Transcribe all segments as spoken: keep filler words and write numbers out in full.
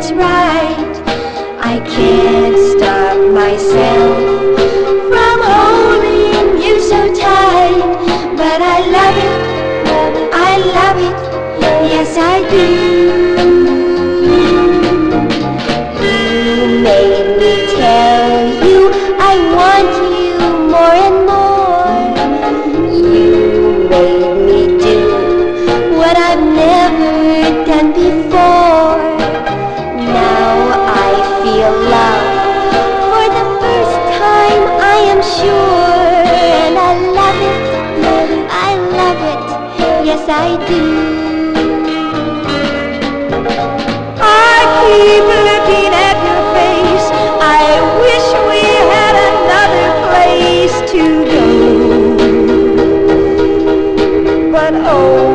it's right. I can't stop myself from holding you so tight. But I love it, I love it, yes I do. You made me tell you I want you more and more. You made me do what I've never done before. Now I feel love for the first time, I am sure. And I love it, I love it, yes I do. I keep looking at your face, I wish we had another place to go. But oh,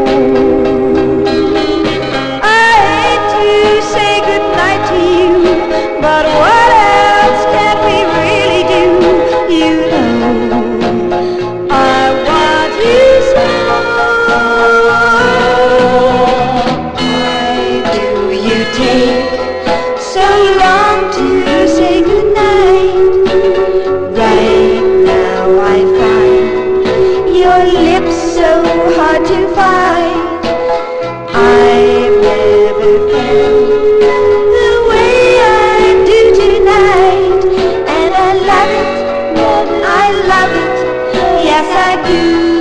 but what else can we really do? You know I want you so. Why do you take so long to say goodnight? Right now I find your lips so hard to find. I've never felt the way I do tonight, and I love it, I love it, yes I do.